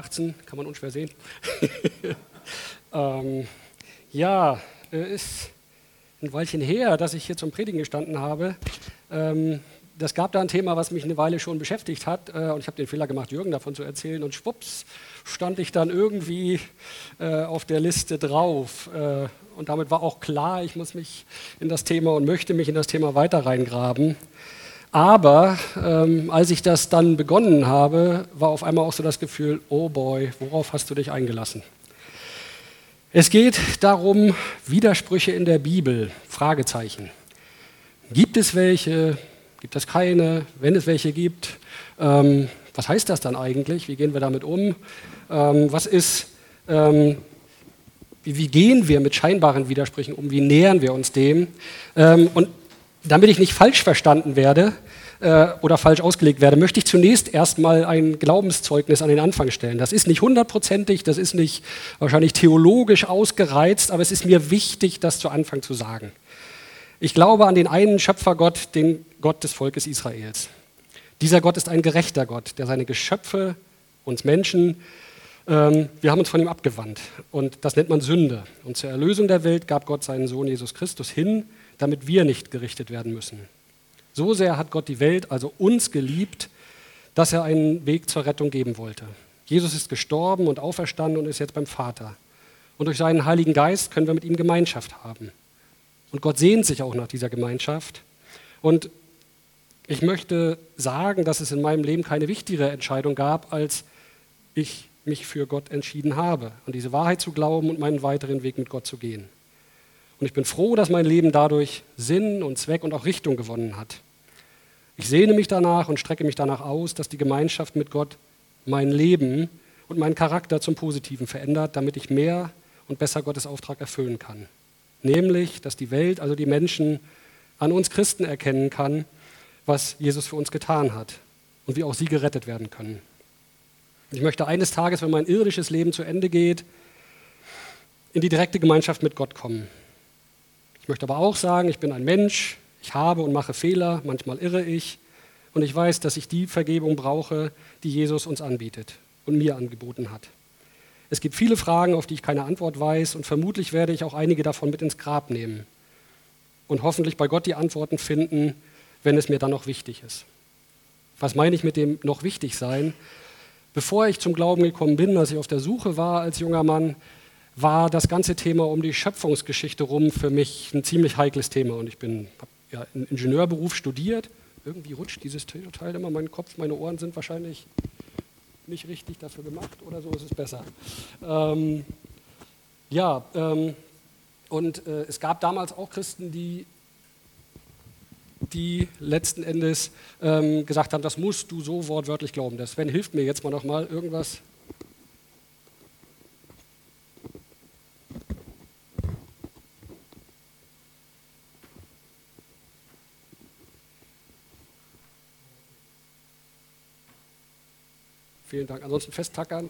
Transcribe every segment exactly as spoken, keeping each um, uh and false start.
achtzehn, kann man unschwer sehen. ähm, ja, es ist ein Weilchen her, dass ich hier zum Predigen gestanden habe. Ähm, das gab da ein Thema, was mich eine Weile schon beschäftigt hat. Äh, und ich habe den Fehler gemacht, Jürgen davon zu erzählen. Und schwupps, stand ich dann irgendwie äh, auf der Liste drauf. Äh, und damit war auch klar, ich muss mich in das Thema und möchte mich in das Thema weiter reingraben. Aber ähm, als ich das dann begonnen habe, war auf einmal auch so das Gefühl, oh boy, worauf hast du dich eingelassen? Es geht darum, Widersprüche in der Bibel, Fragezeichen. Gibt es welche? Gibt es keine? Wenn es welche gibt, ähm, was heißt das dann eigentlich? Wie gehen wir damit um? Ähm, was ist, ähm, wie, wie gehen wir mit scheinbaren Widersprüchen um? Wie nähern wir uns dem? Ähm, und damit ich nicht falsch verstanden werde äh, oder falsch ausgelegt werde, möchte ich zunächst erstmal ein Glaubenszeugnis an den Anfang stellen. Das ist nicht hundertprozentig, das ist nicht wahrscheinlich theologisch ausgereizt, aber es ist mir wichtig, das zu Anfang zu sagen. Ich glaube an den einen Schöpfergott, den Gott des Volkes Israels. Dieser Gott ist ein gerechter Gott, der seine Geschöpfe, uns Menschen, ähm, wir haben uns von ihm abgewandt. Und das nennt man Sünde. Und zur Erlösung der Welt gab Gott seinen Sohn Jesus Christus hin, damit wir nicht gerichtet werden müssen. So sehr hat Gott die Welt, also uns, geliebt, dass er einen Weg zur Rettung geben wollte. Jesus ist gestorben und auferstanden und ist jetzt beim Vater. Und durch seinen Heiligen Geist können wir mit ihm Gemeinschaft haben. Und Gott sehnt sich auch nach dieser Gemeinschaft. Und ich möchte sagen, dass es in meinem Leben keine wichtigere Entscheidung gab, als ich mich für Gott entschieden habe, an diese Wahrheit zu glauben und meinen weiteren Weg mit Gott zu gehen. Und ich bin froh, dass mein Leben dadurch Sinn und Zweck und auch Richtung gewonnen hat. Ich sehne mich danach und strecke mich danach aus, dass die Gemeinschaft mit Gott mein Leben und meinen Charakter zum Positiven verändert, damit ich mehr und besser Gottes Auftrag erfüllen kann. Nämlich, dass die Welt, also die Menschen, an uns Christen erkennen kann, was Jesus für uns getan hat und wie auch sie gerettet werden können. Und ich möchte eines Tages, wenn mein irdisches Leben zu Ende geht, in die direkte Gemeinschaft mit Gott kommen. Ich möchte aber auch sagen, ich bin ein Mensch, ich habe und mache Fehler, manchmal irre ich und ich weiß, dass ich die Vergebung brauche, die Jesus uns anbietet und mir angeboten hat. Es gibt viele Fragen, auf die ich keine Antwort weiß und vermutlich werde ich auch einige davon mit ins Grab nehmen und hoffentlich bei Gott die Antworten finden, wenn es mir dann noch wichtig ist. Was meine ich mit dem noch wichtig sein? Bevor ich zum Glauben gekommen bin, als ich auf der Suche war als junger Mann, war das ganze Thema um die Schöpfungsgeschichte rum für mich ein ziemlich heikles Thema. Und ich habe ja einen Ingenieurberuf studiert. Irgendwie rutscht dieses Teil immer meinen Kopf, meine Ohren sind wahrscheinlich nicht richtig dafür gemacht oder so, ist es besser. Ähm, ja, ähm, und äh, es gab damals auch Christen, die, die letzten Endes ähm, gesagt haben, das musst du so wortwörtlich glauben. Das Sven hilft mir jetzt mal noch mal irgendwas. Vielen Dank. Ansonsten festtackern.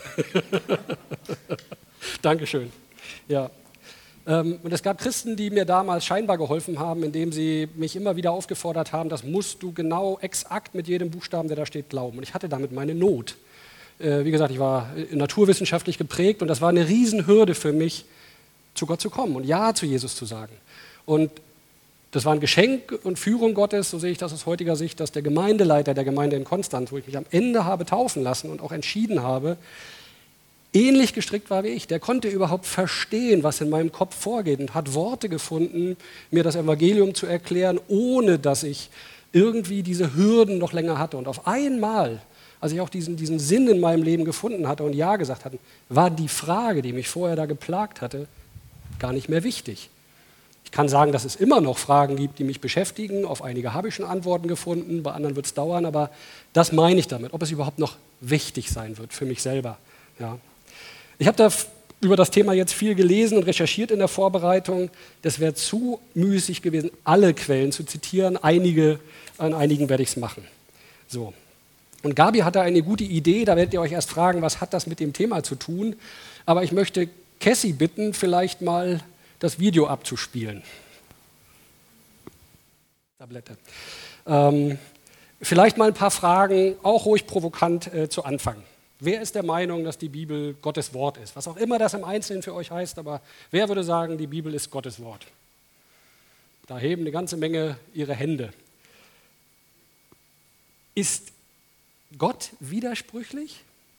Dankeschön. Ja. Und es gab Christen, die mir damals scheinbar geholfen haben, indem sie mich immer wieder aufgefordert haben, das musst du genau exakt mit jedem Buchstaben, der da steht, glauben. Und ich hatte damit meine Not. Wie gesagt, ich war naturwissenschaftlich geprägt und das war eine Riesenhürde für mich, zu Gott zu kommen und Ja zu Jesus zu sagen. Und das war ein Geschenk und Führung Gottes, so sehe ich das aus heutiger Sicht, dass der Gemeindeleiter der Gemeinde in Konstanz, wo ich mich am Ende habe taufen lassen und auch entschieden habe, ähnlich gestrickt war wie ich. Der konnte überhaupt verstehen, was in meinem Kopf vorgeht und hat Worte gefunden, mir das Evangelium zu erklären, ohne dass ich irgendwie diese Hürden noch länger hatte. Und auf einmal, als ich auch diesen, diesen Sinn in meinem Leben gefunden hatte und Ja gesagt hatte, war die Frage, die mich vorher da geplagt hatte, gar nicht mehr wichtig. Ich kann sagen, dass es immer noch Fragen gibt, die mich beschäftigen. Auf einige habe ich schon Antworten gefunden, bei anderen wird es dauern, aber das meine ich damit, ob es überhaupt noch wichtig sein wird für mich selber. Ja. Ich habe da über das Thema jetzt viel gelesen und recherchiert in der Vorbereitung. Das wäre zu müßig gewesen, alle Quellen zu zitieren. Einige, an einigen werde ich es machen. So. Und Gabi hatte eine gute Idee, da werdet ihr euch erst fragen, was hat das mit dem Thema zu tun. Aber ich möchte Cassie bitten, vielleicht mal das Video abzuspielen. Tablette. Ähm, vielleicht mal ein paar Fragen, auch ruhig provokant äh, zu Anfang. Wer ist der Meinung, dass die Bibel Gottes Wort ist? Was auch immer das im Einzelnen für euch heißt, aber wer würde sagen, die Bibel ist Gottes Wort? Da heben eine ganze Menge ihre Hände. Ist Gott widersprüchlich?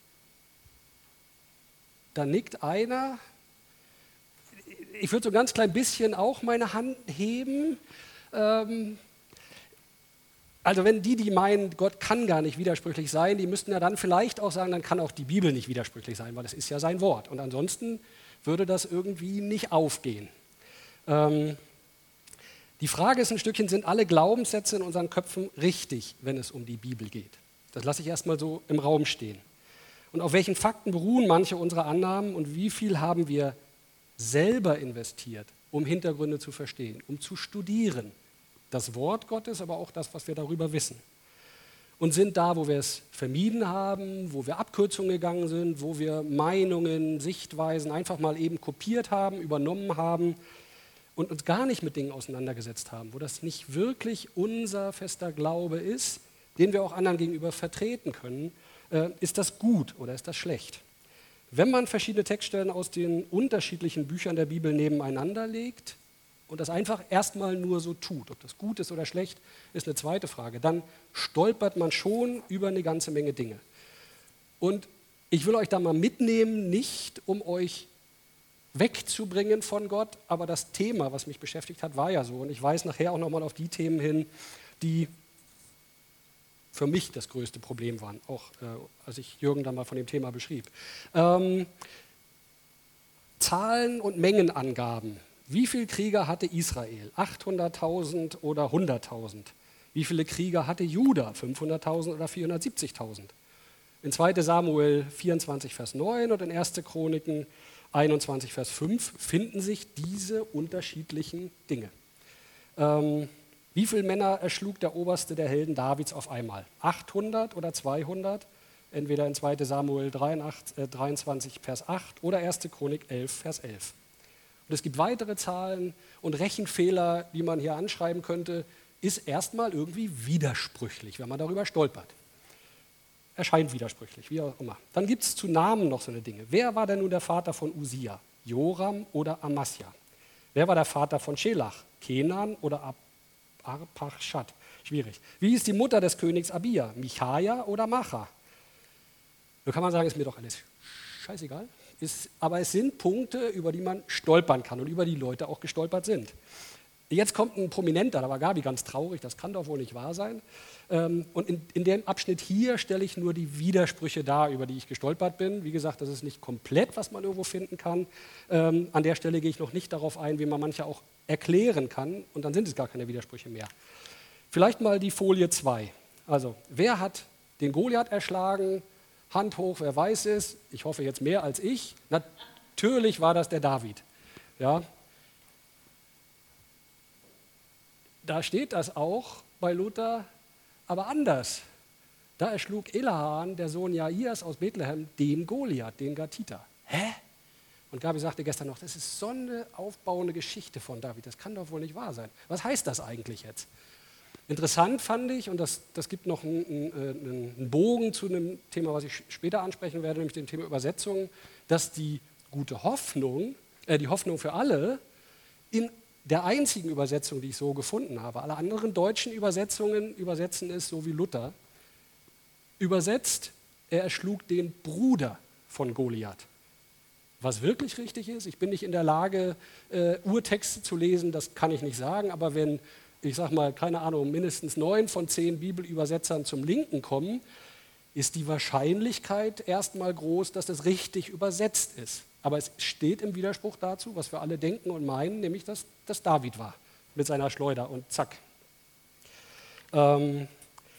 Da nickt einer. Ich würde so ein ganz klein bisschen auch meine Hand heben. Ähm, also wenn die, die meinen, Gott kann gar nicht widersprüchlich sein, die müssten ja dann vielleicht auch sagen, dann kann auch die Bibel nicht widersprüchlich sein, weil es ist ja sein Wort. Und ansonsten würde das irgendwie nicht aufgehen. Ähm, die Frage ist ein Stückchen, sind alle Glaubenssätze in unseren Köpfen richtig, wenn es um die Bibel geht? Das lasse ich erstmal so im Raum stehen. Und auf welchen Fakten beruhen manche unserer Annahmen und wie viel haben wir selber investiert, um Hintergründe zu verstehen, um zu studieren? Das Wort Gottes, aber auch das, was wir darüber wissen. Und sind da, wo wir es vermieden haben, wo wir Abkürzungen gegangen sind, wo wir Meinungen, Sichtweisen einfach mal eben kopiert haben, übernommen haben und uns gar nicht mit Dingen auseinandergesetzt haben, wo das nicht wirklich unser fester Glaube ist, den wir auch anderen gegenüber vertreten können, äh, ist das gut oder ist das schlecht? Wenn man verschiedene Textstellen aus den unterschiedlichen Büchern der Bibel nebeneinander legt und das einfach erstmal nur so tut, ob das gut ist oder schlecht, ist eine zweite Frage, dann stolpert man schon über eine ganze Menge Dinge. Und ich will euch da mal mitnehmen, nicht um euch wegzubringen von Gott, aber das Thema, was mich beschäftigt hat, war ja so. Und ich weise nachher auch nochmal auf die Themen hin, die für mich das größte Problem waren, auch äh, als ich Jürgen da mal von dem Thema beschrieb. Ähm, Zahlen und Mengenangaben. Wie viele Krieger hatte Israel? achthunderttausend oder hunderttausend? Wie viele Krieger hatte Juda? fünfhunderttausend oder vierhundertsiebzigtausend? In zweiter Samuel vierundzwanzig, Vers neun und in erster Chroniken einundzwanzig, Vers fünf finden sich diese unterschiedlichen Dinge. Ähm, wie viele Männer erschlug der oberste der Helden Davids auf einmal? achthundert oder zweihundert? Entweder in zweiter Samuel dreiundzwanzig, Vers acht oder erster Chronik elf, Vers elf. Und es gibt weitere Zahlen und Rechenfehler, die man hier anschreiben könnte, ist erstmal irgendwie widersprüchlich, wenn man darüber stolpert. Erscheint widersprüchlich, wie auch immer. Dann gibt es zu Namen noch so eine Dinge. Wer war denn nun der Vater von Usia? Joram oder Amasja? Wer war der Vater von Schelach? Kenan oder Arpachshad? Schwierig. Wie ist die Mutter des Königs Abia? Michaja oder Macha? Da kann man sagen, ist mir doch alles scheißegal. Ist, aber es sind Punkte, über die man stolpern kann und über die Leute auch gestolpert sind. Jetzt kommt ein Prominenter, da war Gabi ganz traurig, das kann doch wohl nicht wahr sein. Und in, in dem Abschnitt hier stelle ich nur die Widersprüche dar, über die ich gestolpert bin. Wie gesagt, das ist nicht komplett, was man irgendwo finden kann. Ähm, an der Stelle gehe ich noch nicht darauf ein, wie man manche auch erklären kann, und dann sind es gar keine Widersprüche mehr. Vielleicht mal die Folie zwei. Also, wer hat den Goliath erschlagen? Hand hoch, wer weiß es? Ich hoffe jetzt mehr als ich. Natürlich war das der David. Ja. Da steht das auch bei Luther, aber anders. Da erschlug Elahan, der Sohn Jairs aus Bethlehem, den Goliath, den Gatiter. Hä? Und Gabi sagte gestern noch, das ist so eine aufbauende Geschichte von David, das kann doch wohl nicht wahr sein. Was heißt das eigentlich jetzt? Interessant fand ich, und das, das gibt noch einen, einen, einen Bogen zu einem Thema, was ich später ansprechen werde, nämlich dem Thema Übersetzung, dass die gute Hoffnung, äh, die Hoffnung für alle, in der einzigen Übersetzung, die ich so gefunden habe, alle anderen deutschen Übersetzungen übersetzen es so wie Luther, übersetzt, er erschlug den Bruder von Goliath. Was wirklich richtig ist, ich bin nicht in der Lage, äh, Urtexte zu lesen, das kann ich nicht sagen, aber wenn, ich sage mal, keine Ahnung, mindestens neun von zehn Bibelübersetzern zum Linken kommen, ist die Wahrscheinlichkeit erstmal groß, dass das richtig übersetzt ist. Aber es steht im Widerspruch dazu, was wir alle denken und meinen, nämlich, dass das David war mit seiner Schleuder und zack. Ähm,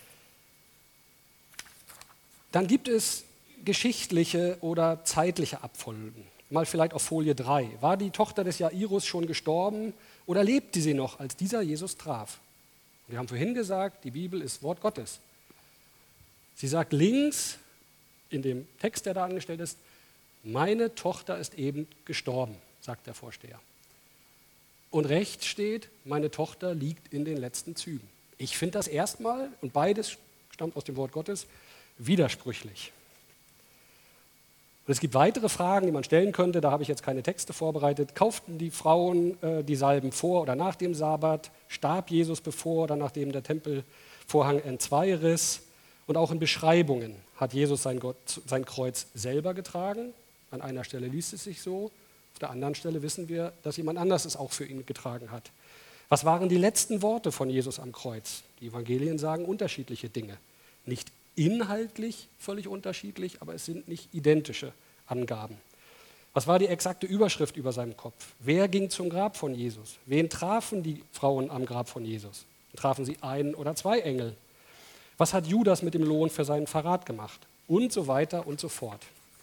dann gibt es geschichtliche oder zeitliche Abfolgen. Mal vielleicht auf Folie drei. War die Tochter des Jairus schon gestorben oder lebte sie noch, als dieser Jesus traf? Wir haben vorhin gesagt, die Bibel ist Wort Gottes. Sie sagt links in dem Text, der da angestellt ist, meine Tochter ist eben gestorben, sagt der Vorsteher. Und rechts steht, meine Tochter liegt in den letzten Zügen. Ich finde das erstmal, und beides stammt aus dem Wort Gottes, widersprüchlich. Und es gibt weitere Fragen, die man stellen könnte, da habe ich jetzt keine Texte vorbereitet. Kauften die Frauen äh, die Salben vor oder nach dem Sabbat? Starb Jesus bevor oder nachdem der Tempelvorhang entzwei riss? Und auch in Beschreibungen hat Jesus sein, Gott, sein Kreuz selber getragen. An einer Stelle liest es sich so, auf der anderen Stelle wissen wir, dass jemand anders es auch für ihn getragen hat. Was waren die letzten Worte von Jesus am Kreuz? Die Evangelien sagen unterschiedliche Dinge. Nicht inhaltlich völlig unterschiedlich, aber es sind nicht identische Angaben. Was war die exakte Überschrift über seinem Kopf? Wer ging zum Grab von Jesus? Wen trafen die Frauen am Grab von Jesus? Trafen sie einen oder zwei Engel? Was hat Judas mit dem Lohn für seinen Verrat gemacht? Und so weiter und so fort.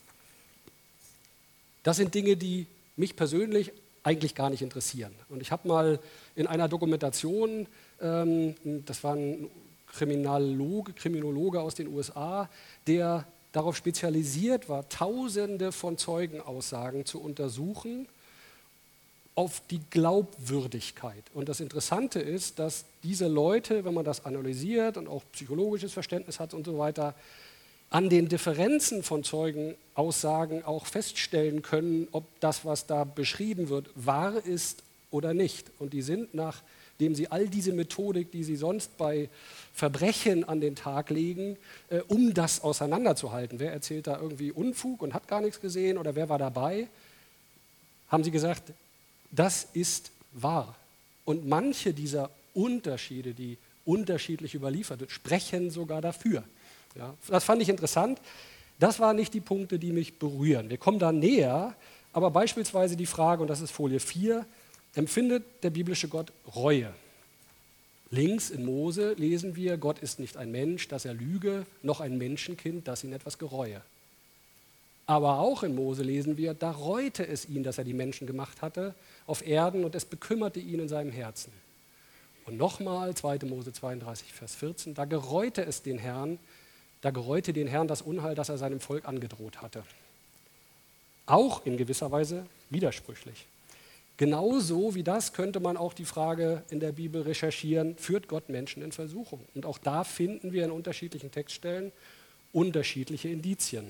Das sind Dinge, die mich persönlich eigentlich gar nicht interessieren. Und ich habe mal in einer Dokumentation, ähm, das war ein Kriminologe, Kriminologe aus den U S A, der darauf spezialisiert war, Tausende von Zeugenaussagen zu untersuchen auf die Glaubwürdigkeit. Und das Interessante ist, dass diese Leute, wenn man das analysiert und auch psychologisches Verständnis hat und so weiter, an den Differenzen von Zeugenaussagen auch feststellen können, ob das, was da beschrieben wird, wahr ist oder nicht. Und die sind, nachdem sie all diese Methodik, die sie sonst bei Verbrechen an den Tag legen, äh, um das auseinanderzuhalten, wer erzählt da irgendwie Unfug und hat gar nichts gesehen oder wer war dabei, haben sie gesagt, das ist wahr. Und manche dieser Unterschiede, die unterschiedlich überliefert sind, sprechen sogar dafür. Ja, das fand ich interessant. Das waren nicht die Punkte, die mich berühren. Wir kommen da näher, aber beispielsweise die Frage, und das ist Folie vier, empfindet der biblische Gott Reue? Links in Mose lesen wir, Gott ist nicht ein Mensch, dass er lüge, noch ein Menschenkind, das ihn etwas gereue. Aber auch in Mose lesen wir, da reute es ihn, dass er die Menschen gemacht hatte auf Erden und es bekümmerte ihn in seinem Herzen. Und nochmal, zweite Mose zweiunddreißig, Vers vierzehn, da gereute es den Herrn, da gereute den Herrn das Unheil, das er seinem Volk angedroht hatte. Auch in gewisser Weise widersprüchlich. Genauso wie das könnte man auch die Frage in der Bibel recherchieren, führt Gott Menschen in Versuchung? Und auch da finden wir in unterschiedlichen Textstellen unterschiedliche Indizien.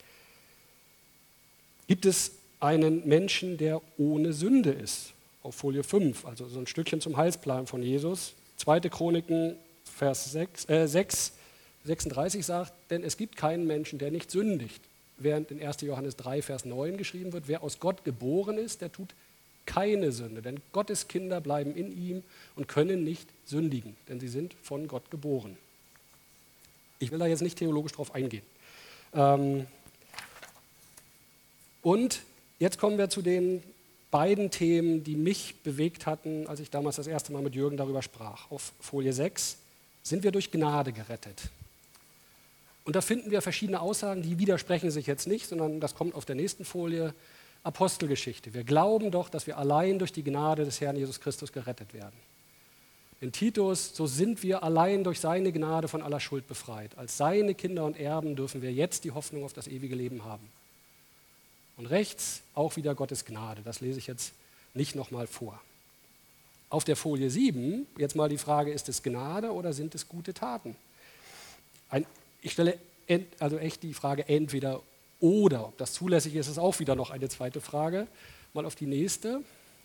Gibt es einen Menschen, der ohne Sünde ist? Auf Folie fünf, also so ein Stückchen zum Heilsplan von Jesus. zweite Chroniken, Vers sechs, äh, sechs, sechsunddreißig sagt, denn es gibt keinen Menschen, der nicht sündigt. Während in erster Johannes drei, Vers neun geschrieben wird, wer aus Gott geboren ist, der tut keine Sünde. Denn Gottes Kinder bleiben in ihm und können nicht sündigen, denn sie sind von Gott geboren. Ich will da jetzt nicht theologisch drauf eingehen. Ähm, und jetzt kommen wir zu den beiden Themen, die mich bewegt hatten, als ich damals das erste Mal mit Jürgen darüber sprach. Auf Folie sechs, sind wir durch Gnade gerettet? Und da finden wir verschiedene Aussagen, die widersprechen sich jetzt nicht, sondern das kommt auf der nächsten Folie, Apostelgeschichte. Wir glauben doch, dass wir allein durch die Gnade des Herrn Jesus Christus gerettet werden. In Titus, so sind wir allein durch seine Gnade von aller Schuld befreit. Als seine Kinder und Erben dürfen wir jetzt die Hoffnung auf das ewige Leben haben. Und rechts auch wieder Gottes Gnade. Das lese ich jetzt nicht nochmal vor. Auf der Folie sieben, jetzt mal die Frage, ist es Gnade oder sind es gute Taten? Ein, ich stelle ent, also echt die Frage entweder oder. Ob das zulässig ist, ist auch wieder noch eine zweite Frage. Mal auf die nächste.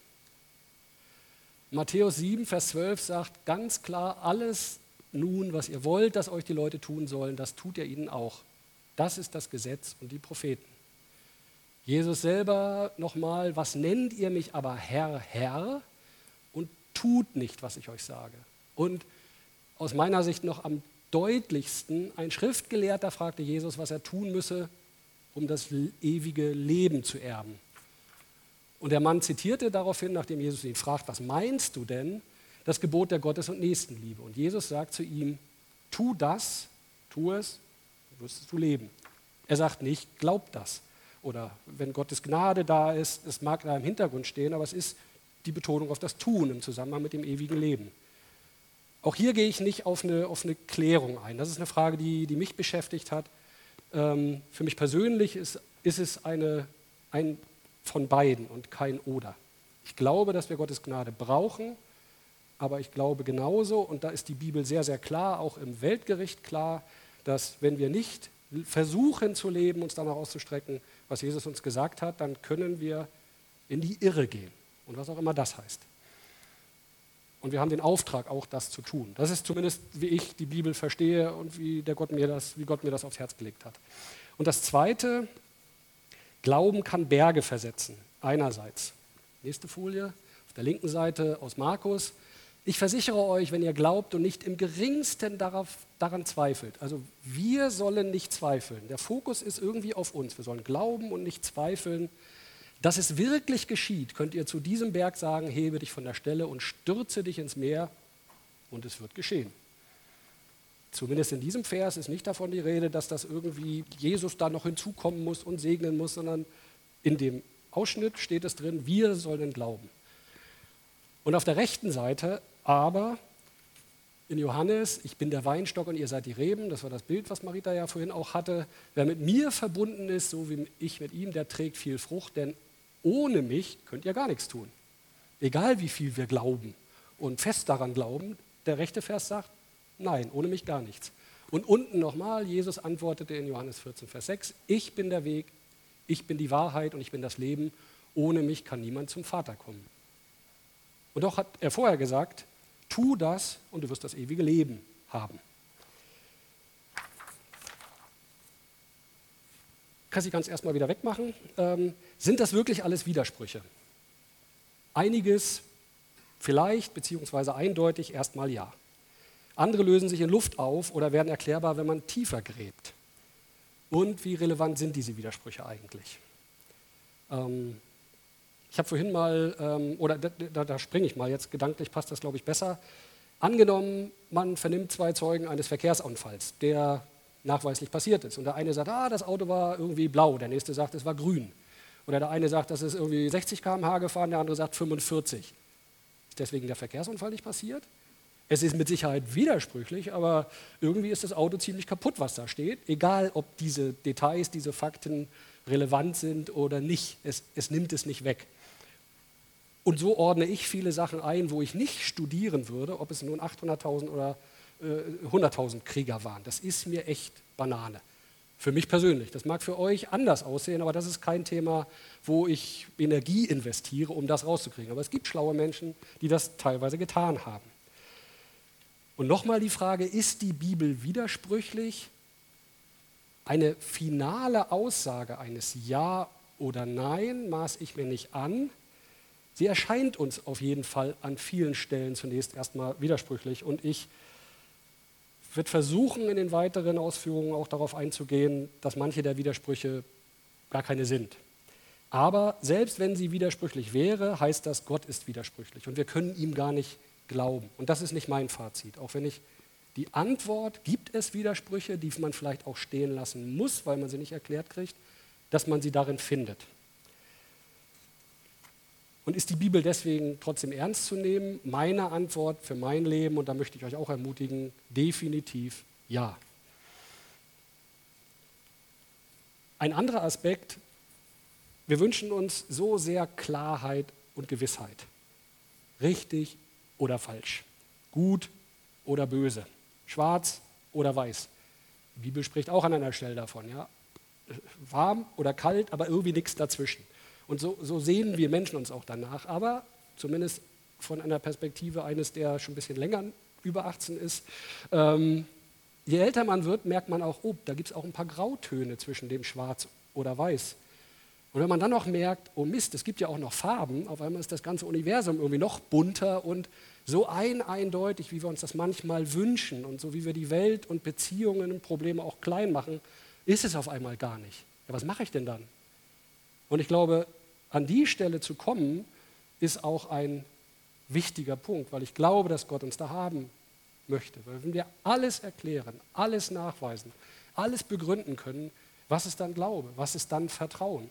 Matthäus sieben, Vers zwölf sagt ganz klar, alles nun, was ihr wollt, dass euch die Leute tun sollen, das tut ihr ihnen auch. Das ist das Gesetz und die Propheten. Jesus selber nochmal, was nennt ihr mich aber Herr, Herr und tut nicht, was ich euch sage. Und aus meiner Sicht noch am deutlichsten, ein Schriftgelehrter fragte Jesus, was er tun müsse, um das ewige Leben zu erben. Und der Mann zitierte daraufhin, nachdem Jesus ihn fragt, was meinst du denn, das Gebot der Gottes- und Nächstenliebe. Und Jesus sagt zu ihm, tu das, tu es, wirst du leben. Er sagt nicht, glaub das. Oder wenn Gottes Gnade da ist, es mag da im Hintergrund stehen, aber es ist die Betonung auf das Tun im Zusammenhang mit dem ewigen Leben. Auch hier gehe ich nicht auf eine, auf eine Klärung ein. Das ist eine Frage, die, die mich beschäftigt hat. Ähm, für mich persönlich ist, ist es eine, ein von beiden und kein Oder. Ich glaube, dass wir Gottes Gnade brauchen, aber ich glaube genauso, und da ist die Bibel sehr, sehr klar, auch im Weltgericht klar, dass wenn wir nicht versuchen zu leben, uns danach auszustrecken, was Jesus uns gesagt hat, dann können wir in die Irre gehen. Und was auch immer das heißt. Und wir haben den Auftrag, auch das zu tun. Das ist zumindest, wie ich die Bibel verstehe und wie, der Gott mir das, wie Gott mir das aufs Herz gelegt hat. Und das Zweite, Glauben kann Berge versetzen. Einerseits. Nächste Folie, auf der linken Seite aus Markus. Ich versichere euch, wenn ihr glaubt und nicht im geringsten darauf, daran zweifelt. Also wir sollen nicht zweifeln. Der Fokus ist irgendwie auf uns. Wir sollen glauben und nicht zweifeln. Dass es wirklich geschieht, könnt ihr zu diesem Berg sagen, hebe dich von der Stelle und stürze dich ins Meer und es wird geschehen. Zumindest in diesem Vers ist nicht davon die Rede, dass das irgendwie Jesus da noch hinzukommen muss und segnen muss, sondern in dem Ausschnitt steht es drin, wir sollen glauben. Und auf der rechten Seite aber in Johannes, ich bin der Weinstock und ihr seid die Reben, das war das Bild, was Marita ja vorhin auch hatte. Wer mit mir verbunden ist, so wie ich mit ihm, der trägt viel Frucht, denn ohne mich könnt ihr gar nichts tun. Egal wie viel wir glauben und fest daran glauben, der rechte Vers sagt, nein, ohne mich gar nichts. Und unten nochmal, Jesus antwortete in Johannes vierzehn, Vers sechs, ich bin der Weg, ich bin die Wahrheit und ich bin das Leben, ohne mich kann niemand zum Vater kommen. Und doch hat er vorher gesagt, tu das und du wirst das ewige Leben haben. Kassi kann es erstmal wieder wegmachen. Ähm, sind das wirklich alles Widersprüche? Einiges vielleicht, beziehungsweise eindeutig erstmal ja. Andere lösen sich in Luft auf oder werden erklärbar, wenn man tiefer gräbt. Und wie relevant sind diese Widersprüche eigentlich? Ähm, ich habe vorhin mal, ähm, oder da, da, da springe ich mal, jetzt gedanklich passt das, glaube ich, besser. Angenommen, man vernimmt zwei Zeugen eines Verkehrsunfalls, der nachweislich passiert ist. Und der eine sagt, ah, das Auto war irgendwie blau, der nächste sagt, es war grün. Oder der eine sagt, das ist irgendwie sechzig Kilometer pro Stunde gefahren, der andere sagt fünfundvierzig. Ist deswegen der Verkehrsunfall nicht passiert? Es ist mit Sicherheit widersprüchlich, aber irgendwie ist das Auto ziemlich kaputt, was da steht. Egal, ob diese Details, diese Fakten relevant sind oder nicht. Es, es nimmt es nicht weg. Und so ordne ich viele Sachen ein, wo ich nicht studieren würde, ob es nun achthunderttausend oder äh, hunderttausend Krieger waren. Das ist mir echt Banane. Für mich persönlich. Das mag für euch anders aussehen, aber das ist kein Thema, wo ich Energie investiere, um das rauszukriegen. Aber es gibt schlaue Menschen, die das teilweise getan haben. Und nochmal die Frage, ist die Bibel widersprüchlich? Eine finale Aussage eines Ja oder Nein maß ich mir nicht an. Sie erscheint uns auf jeden Fall an vielen Stellen zunächst erstmal widersprüchlich. Und ich werde versuchen, in den weiteren Ausführungen auch darauf einzugehen, dass manche der Widersprüche gar keine sind. Aber selbst wenn sie widersprüchlich wäre, heißt das, Gott ist widersprüchlich. Und wir können ihm gar nicht glauben. Und das ist nicht mein Fazit. Auch wenn ich die Antwort, gibt es Widersprüche, die man vielleicht auch stehen lassen muss, weil man sie nicht erklärt kriegt, dass man sie darin findet. Und ist die Bibel deswegen trotzdem ernst zu nehmen? Meine Antwort für mein Leben, und da möchte ich euch auch ermutigen, definitiv ja. Ein anderer Aspekt, wir wünschen uns so sehr Klarheit und Gewissheit. Richtig oder falsch, gut oder böse, schwarz oder weiß. Die Bibel spricht auch an einer Stelle davon, ja? Warm oder kalt, aber irgendwie nichts dazwischen. Und so, so sehen wir Menschen uns auch danach, aber zumindest von einer Perspektive eines, der schon ein bisschen länger über achtzehn ist. Ähm, je älter man wird, merkt man auch, oh, da gibt es auch ein paar Grautöne zwischen dem Schwarz oder Weiß. Und wenn man dann noch merkt, oh Mist, es gibt ja auch noch Farben, auf einmal ist das ganze Universum irgendwie noch bunter und so ein eindeutig, wie wir uns das manchmal wünschen und so wie wir die Welt und Beziehungen und Probleme auch klein machen, ist es auf einmal gar nicht. Ja, was mache ich denn dann? Und ich glaube, an die Stelle zu kommen, ist auch ein wichtiger Punkt, weil ich glaube, dass Gott uns da haben möchte. Weil wenn wir alles erklären, alles nachweisen, alles begründen können, was ist dann Glaube, was ist dann Vertrauen?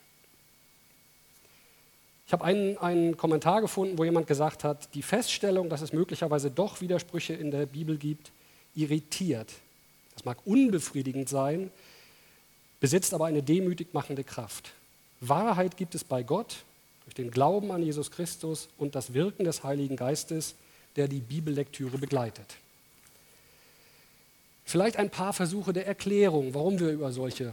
Ich habe einen, einen Kommentar gefunden, wo jemand gesagt hat, die Feststellung, dass es möglicherweise doch Widersprüche in der Bibel gibt, irritiert. Das mag unbefriedigend sein, besitzt aber eine demütig machende Kraft. Wahrheit gibt es bei Gott durch den Glauben an Jesus Christus und das Wirken des Heiligen Geistes, der die Bibellektüre begleitet. Vielleicht ein paar Versuche der Erklärung, warum wir über solche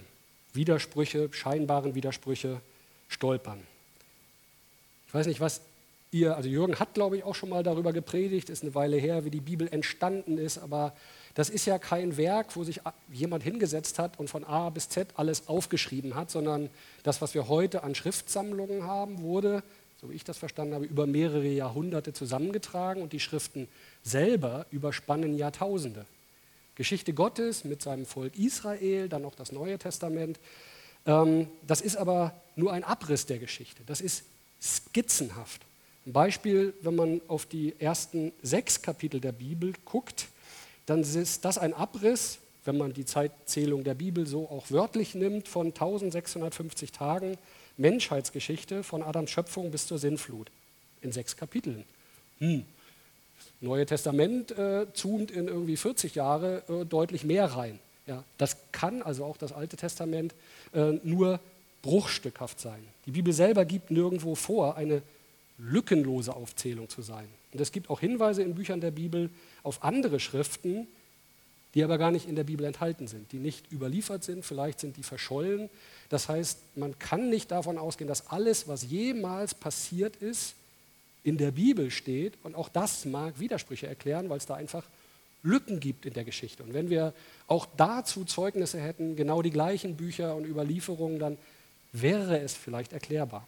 Widersprüche, scheinbaren Widersprüche stolpern. Ich weiß nicht, was ihr, also Jürgen hat, glaube ich, auch schon mal darüber gepredigt, ist eine Weile her, wie die Bibel entstanden ist, aber das ist ja kein Werk, wo sich jemand hingesetzt hat und von A bis Z alles aufgeschrieben hat, sondern das, was wir heute an Schriftsammlungen haben, wurde, so wie ich das verstanden habe, über mehrere Jahrhunderte zusammengetragen und die Schriften selber überspannen Jahrtausende. Geschichte Gottes mit seinem Volk Israel, dann auch das Neue Testament. Ähm, das ist aber nur ein Abriss der Geschichte. Das ist skizzenhaft. Ein Beispiel, wenn man auf die ersten sechs Kapitel der Bibel guckt, dann ist das ein Abriss, wenn man die Zeitzählung der Bibel so auch wörtlich nimmt, von eintausendsechshundertfünfzig Tagen Menschheitsgeschichte von Adams Schöpfung bis zur Sintflut in sechs Kapiteln. Hm. Das Neue Testament äh, zoomt in irgendwie vierzig Jahre äh, deutlich mehr rein. Ja, das kann also auch das Alte Testament äh, nur bruchstückhaft sein. Die Bibel selber gibt nirgendwo vor, eine lückenlose Aufzählung zu sein. Und es gibt auch Hinweise in Büchern der Bibel auf andere Schriften, die aber gar nicht in der Bibel enthalten sind, die nicht überliefert sind, vielleicht sind die verschollen. Das heißt, man kann nicht davon ausgehen, dass alles, was jemals passiert ist, in der Bibel steht. Und auch das mag Widersprüche erklären, weil es da einfach Lücken gibt in der Geschichte. Und wenn wir auch dazu Zeugnisse hätten, genau die gleichen Bücher und Überlieferungen, dann wäre es vielleicht erklärbar.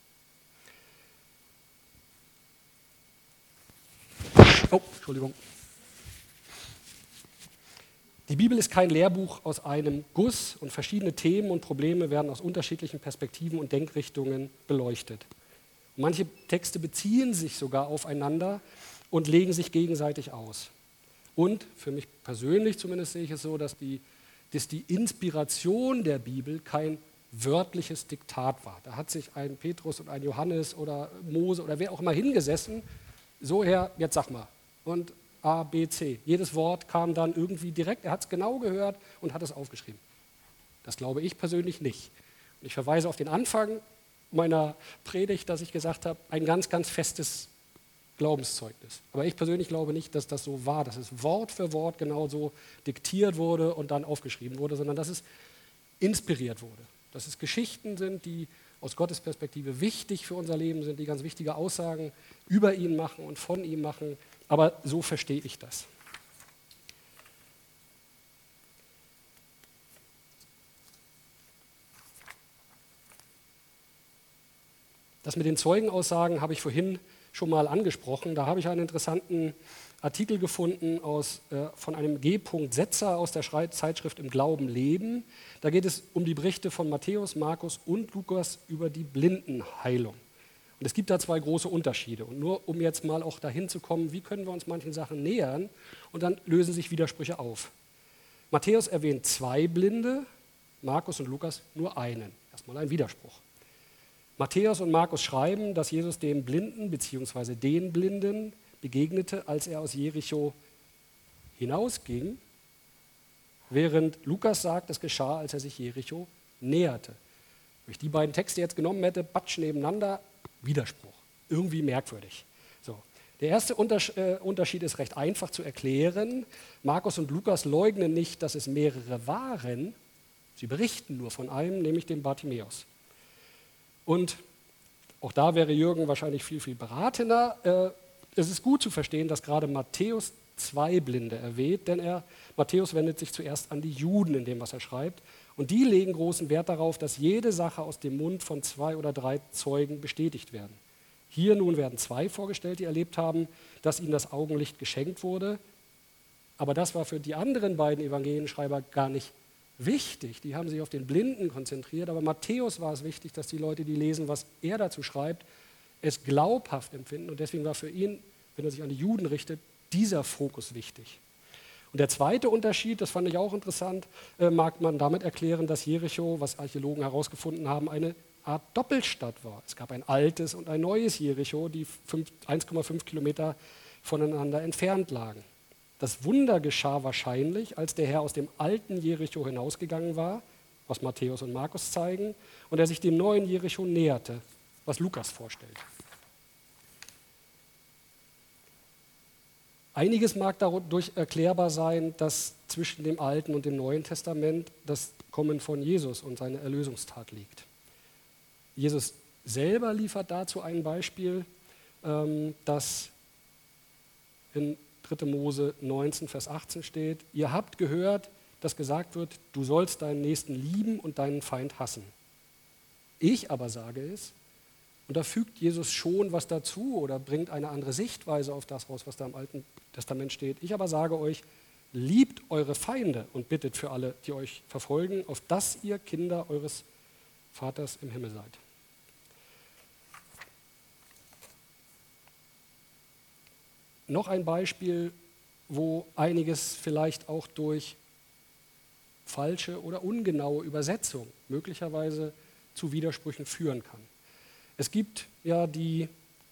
Oh, Entschuldigung. Die Bibel ist kein Lehrbuch aus einem Guss und verschiedene Themen und Probleme werden aus unterschiedlichen Perspektiven und Denkrichtungen beleuchtet. Und manche Texte beziehen sich sogar aufeinander und legen sich gegenseitig aus. Und für mich persönlich zumindest sehe ich es so, dass die, dass die Inspiration der Bibel kein wörtliches Diktat war. Da hat sich ein Petrus und ein Johannes oder Mose oder wer auch immer hingesessen, so Herr, jetzt sag mal. Und A, B, C. Jedes Wort kam dann irgendwie direkt, er hat es genau gehört und hat es aufgeschrieben. Das glaube ich persönlich nicht. Und ich verweise auf den Anfang meiner Predigt, dass ich gesagt habe, ein ganz, ganz festes Glaubenszeugnis. Aber ich persönlich glaube nicht, dass das so war, dass es Wort für Wort genauso diktiert wurde und dann aufgeschrieben wurde, sondern dass es inspiriert wurde. Dass es Geschichten sind, die aus Gottes Perspektive wichtig für unser Leben sind, die ganz wichtige Aussagen über ihn machen und von ihm machen. Aber so verstehe ich das. Das mit den Zeugenaussagen habe ich vorhin schon mal angesprochen. Da habe ich einen interessanten Artikel gefunden aus, äh, von einem G. Setzer aus der Schrei- Zeitschrift Im Glauben leben. Da geht es um die Berichte von Matthäus, Markus und Lukas über die Blindenheilung. Und es gibt da zwei große Unterschiede. Und nur um jetzt mal auch dahin zu kommen, wie können wir uns manchen Sachen nähern, und dann lösen sich Widersprüche auf. Matthäus erwähnt zwei Blinde, Markus und Lukas nur einen. Erstmal ein Widerspruch. Matthäus und Markus schreiben, dass Jesus dem Blinden bzw. den Blinden begegnete, als er aus Jericho hinausging, während Lukas sagt, es geschah, als er sich Jericho näherte. Wenn ich die beiden Texte jetzt genommen hätte, batsch nebeneinander, Widerspruch. Irgendwie merkwürdig. So. Der erste Unterschied ist recht einfach zu erklären. Markus und Lukas leugnen nicht, dass es mehrere waren. Sie berichten nur von einem, nämlich dem Bartimäus. Und auch da wäre Jürgen wahrscheinlich viel, viel beratener. Äh, es ist gut zu verstehen, dass gerade Matthäus zwei Blinde erwähnt, denn er, Matthäus wendet sich zuerst an die Juden in dem, was er schreibt. Und die legen großen Wert darauf, dass jede Sache aus dem Mund von zwei oder drei Zeugen bestätigt werden. Hier nun werden zwei vorgestellt, die erlebt haben, dass ihnen das Augenlicht geschenkt wurde. Aber das war für die anderen beiden Evangelienschreiber gar nicht wichtig. Die haben sich auf den Blinden konzentriert. Aber Matthäus war es wichtig, dass die Leute, die lesen, was er dazu schreibt, es glaubhaft empfinden. Und deswegen war für ihn, wenn er sich an die Juden richtet, dieser Fokus wichtig. Und der zweite Unterschied, das fand ich auch interessant, äh, mag man damit erklären, dass Jericho, was Archäologen herausgefunden haben, eine Art Doppelstadt war. Es gab ein altes und ein neues Jericho, die eins Komma fünf Kilometer voneinander entfernt lagen. Das Wunder geschah wahrscheinlich, als der Herr aus dem alten Jericho hinausgegangen war, was Matthäus und Markus zeigen, und er sich dem neuen Jericho näherte, was Lukas vorstellt. Einiges mag dadurch erklärbar sein, dass zwischen dem Alten und dem Neuen Testament, dass Kommen von Jesus und seine Erlösungstat liegt. Jesus selber liefert dazu ein Beispiel, ähm, das in dritter Mose neunzehn, Vers achtzehn steht. Ihr habt gehört, dass gesagt wird, du sollst deinen Nächsten lieben und deinen Feind hassen. Ich aber sage es, und da fügt Jesus schon was dazu oder bringt eine andere Sichtweise auf das raus, was da im Alten Testament steht. Ich aber sage euch, liebt eure Feinde und bittet für alle, die euch verfolgen, auf dass ihr Kinder eures Vaters im Himmel seid. Noch ein Beispiel, wo einiges vielleicht auch durch falsche oder ungenaue Übersetzung möglicherweise zu Widersprüchen führen kann. Es gibt ja die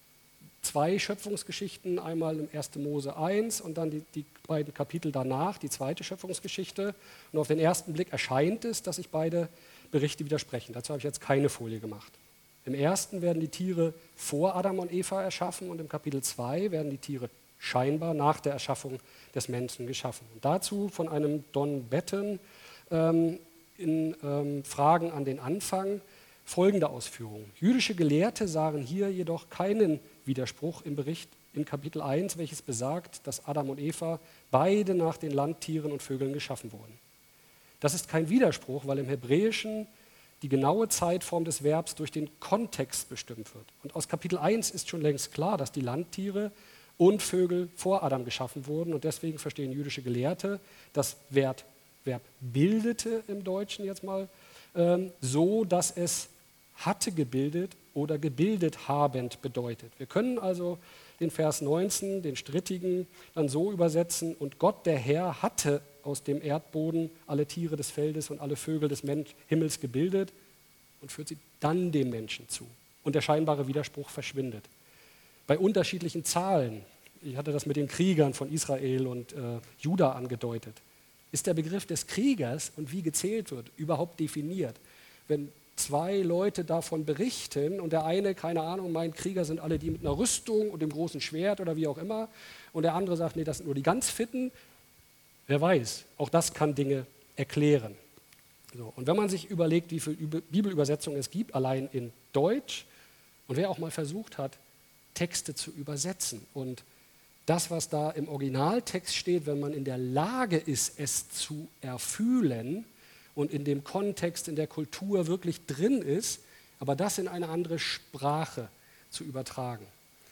zwei Schöpfungsgeschichten, einmal im ersten Mose eins und dann die, die beiden Kapitel danach, die zweite Schöpfungsgeschichte. Und auf den ersten Blick erscheint es, dass sich beide Berichte widersprechen. Dazu habe ich jetzt keine Folie gemacht. Im ersten werden die Tiere vor Adam und Eva erschaffen und im Kapitel zwei werden die Tiere scheinbar nach der Erschaffung des Menschen geschaffen. Und dazu von einem Don Betten ähm, in ähm, Fragen an den Anfang folgende Ausführungen. Jüdische Gelehrte sahen hier jedoch keinen Widerspruch im Bericht in Kapitel eins, welches besagt, dass Adam und Eva beide nach den Landtieren und Vögeln geschaffen wurden. Das ist kein Widerspruch, weil im Hebräischen die genaue Zeitform des Verbs durch den Kontext bestimmt wird. Und aus Kapitel eins ist schon längst klar, dass die Landtiere und Vögel vor Adam geschaffen wurden. Und deswegen verstehen jüdische Gelehrte das Verb, Verb bildete im Deutschen jetzt mal ähm, so, dass es hatte gebildet oder gebildet habend bedeutet. Wir können also den Vers neunzehn, den strittigen, dann so übersetzen: Und Gott, der Herr, hatte aus dem Erdboden alle Tiere des Feldes und alle Vögel des Himmels gebildet und führt sie dann dem Menschen zu. Und der scheinbare Widerspruch verschwindet. Bei unterschiedlichen Zahlen, ich hatte das mit den Kriegern von Israel und äh, Juda angedeutet, ist der Begriff des Kriegers und wie gezählt wird überhaupt definiert. Wenn zwei Leute davon berichten und der eine, keine Ahnung, meint, Krieger sind alle die mit einer Rüstung und dem großen Schwert oder wie auch immer, und der andere sagt, nee, das sind nur die ganz Fitten, wer weiß, auch das kann Dinge erklären. So, und wenn man sich überlegt, wie viele Bibelübersetzungen es gibt, allein in Deutsch, und wer auch mal versucht hat, Texte zu übersetzen und das, was da im Originaltext steht, wenn man in der Lage ist, es zu erfühlen und in dem Kontext, in der Kultur wirklich drin ist, aber das in eine andere Sprache zu übertragen.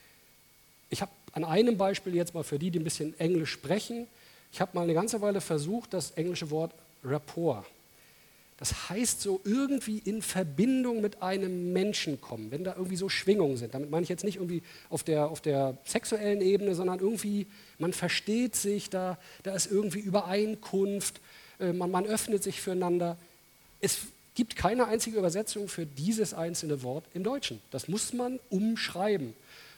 Ich habe an einem Beispiel jetzt mal für die, die ein bisschen Englisch sprechen, ich habe mal eine ganze Weile versucht, das englische Wort Rapport. Das heißt so irgendwie in Verbindung mit einem Menschen kommen, wenn da irgendwie so Schwingungen sind. Damit meine ich jetzt nicht irgendwie auf der, auf der sexuellen Ebene, sondern irgendwie, man versteht sich, da, da ist irgendwie Übereinkunft, äh, man, man öffnet sich füreinander. Es gibt keine einzige Übersetzung für dieses einzelne Wort im Deutschen. Das muss man umschreiben.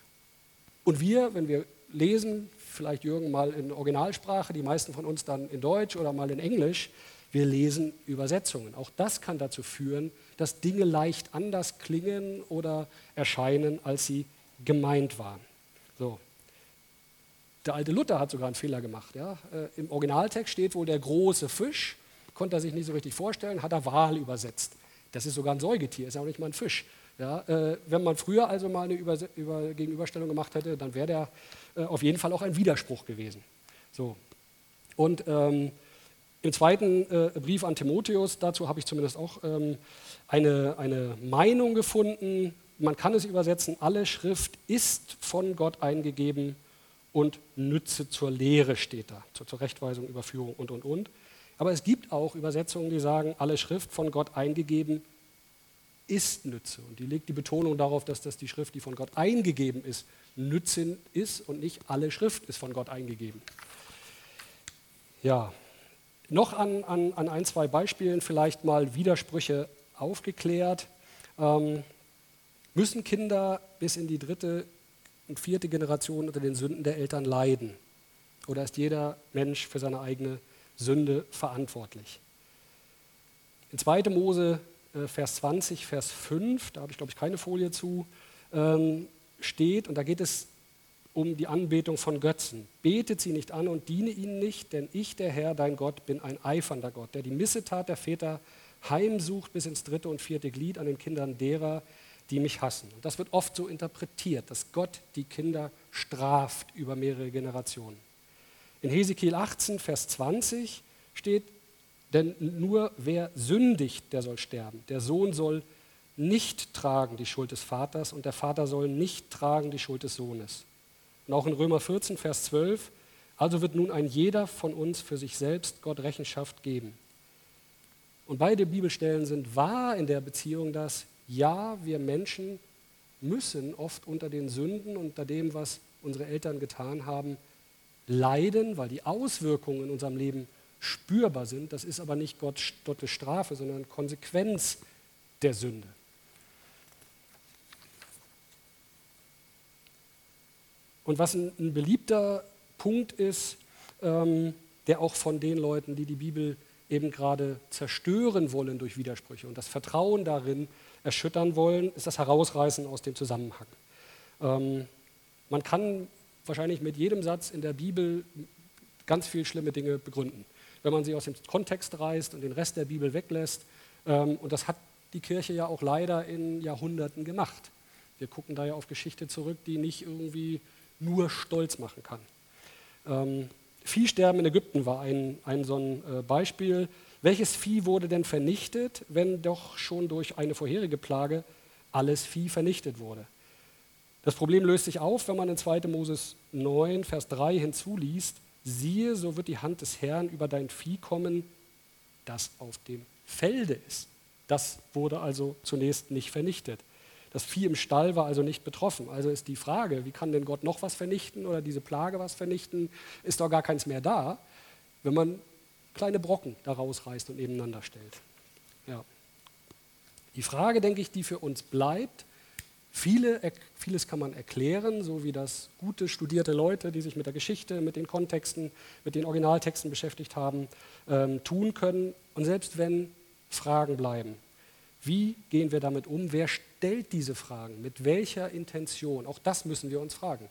Und wir, wenn wir lesen, vielleicht Jürgen mal in Originalsprache, die meisten von uns dann in Deutsch oder mal in Englisch, wir lesen Übersetzungen. Auch das kann dazu führen, dass Dinge leicht anders klingen oder erscheinen, als sie gemeint waren. So. Der alte Luther hat sogar einen Fehler gemacht. Ja? Äh, Im Originaltext steht wohl der große Fisch, konnte er sich nicht so richtig vorstellen, hat er Wal übersetzt. Das ist sogar ein Säugetier, ist ja auch nicht mal ein Fisch. Ja? Äh, wenn man früher also mal eine Überse- über- Gegenüberstellung gemacht hätte, dann wäre der äh, auf jeden Fall auch ein Widerspruch gewesen. So. Und ähm, im zweiten äh, Brief an Timotheus, dazu habe ich zumindest auch ähm, eine, eine Meinung gefunden. Man kann es übersetzen, alle Schrift ist von Gott eingegeben und nütze zur Lehre, steht da, zur Zurechtweisung, Überführung und, und, und. Aber es gibt auch Übersetzungen, die sagen, alle Schrift von Gott eingegeben ist Nütze. Und die legt die Betonung darauf, dass das die Schrift, die von Gott eingegeben ist, Nütze ist und nicht alle Schrift ist von Gott eingegeben. Ja. Noch an, an, an ein, zwei Beispielen vielleicht mal Widersprüche aufgeklärt. Ähm, müssen Kinder bis in die dritte und vierte Generation unter den Sünden der Eltern leiden? Oder ist jeder Mensch für seine eigene Sünde verantwortlich? In zweiter Mose, äh, Vers zwanzig, Vers fünf, da habe ich glaube ich keine Folie zu, ähm, steht, und da geht es um die Anbetung von Götzen. Betet sie nicht an und diene ihnen nicht, denn ich, der Herr, dein Gott, bin ein eifernder Gott, der die Missetat der Väter heimsucht bis ins dritte und vierte Glied an den Kindern derer, die mich hassen. Und das wird oft so interpretiert, dass Gott die Kinder straft über mehrere Generationen. In Hesekiel achtzehn, Vers zwanzig steht, denn nur wer sündigt, der soll sterben. Der Sohn soll nicht tragen die Schuld des Vaters und der Vater soll nicht tragen die Schuld des Sohnes. Und auch in Römer vierzehn, Vers zwölf, also wird nun ein jeder von uns für sich selbst Gott Rechenschaft geben. Und beide Bibelstellen sind wahr in der Beziehung, dass ja, wir Menschen müssen oft unter den Sünden, unter dem, was unsere Eltern getan haben, leiden, weil die Auswirkungen in unserem Leben spürbar sind. Das ist aber nicht Gott, Gottes Strafe, sondern Konsequenz der Sünde. Und was ein, ein beliebter Punkt ist, ähm, der auch von den Leuten, die die Bibel eben gerade zerstören wollen durch Widersprüche und das Vertrauen darin erschüttern wollen, ist das Herausreißen aus dem Zusammenhang. Ähm, man kann wahrscheinlich mit jedem Satz in der Bibel ganz viele schlimme Dinge begründen. Wenn man sie aus dem Kontext reißt und den Rest der Bibel weglässt, ähm, und das hat die Kirche ja auch leider in Jahrhunderten gemacht. Wir gucken da ja auf Geschichte zurück, die nicht irgendwie nur stolz machen kann. Ähm, Viehsterben in Ägypten war ein, ein so ein äh, Beispiel. Welches Vieh wurde denn vernichtet, wenn doch schon durch eine vorherige Plage alles Vieh vernichtet wurde? Das Problem löst sich auf, wenn man in zweiter Moses neun, Vers drei hinzuliest, siehe, so wird die Hand des Herrn über dein Vieh kommen, das auf dem Felde ist. Das wurde also zunächst nicht vernichtet. Das Vieh im Stall war also nicht betroffen. Also ist die Frage, wie kann denn Gott noch was vernichten oder diese Plage was vernichten? Ist doch gar keins mehr da, wenn man kleine Brocken da rausreißt und nebeneinander stellt. Ja. Die Frage, denke ich, die für uns bleibt, viele, vieles kann man erklären, so wie das gute, studierte Leute, die sich mit der Geschichte, mit den Kontexten, mit den Originaltexten beschäftigt haben, ähm, tun können. Und selbst wenn Fragen bleiben, wie gehen wir damit um? Wer stellt diese Fragen? Mit welcher Intention? Auch das müssen wir uns fragen.